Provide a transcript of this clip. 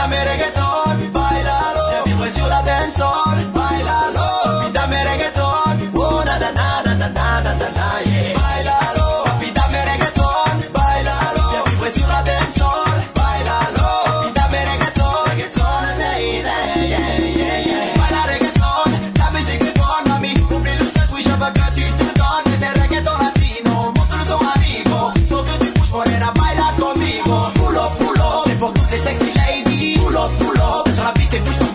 dame reggaeton, bailalo. Ya vivo sur la dancehall, bailalo. Papi, dame reggaeton, oh na na na na na na na na, yeah. Bailalo, papi, dame reggaeton, bailalo. Ya vivo sur la dancehall, bailalo. Papi, dame reggaeton, reggaeton, yeah, yeah, yeah, yeah. Baila reggaeton, la musique est bonne, mami. Oublie le stress, oui, je veux que tu te donnes. Mais c'est reggaeton latino, montre-le son amigo. Faut que tu bouges, morena, baila conmigo. Pull up, c'est pour toutes les sexy ladies. Pull up, sur la piste et bouge.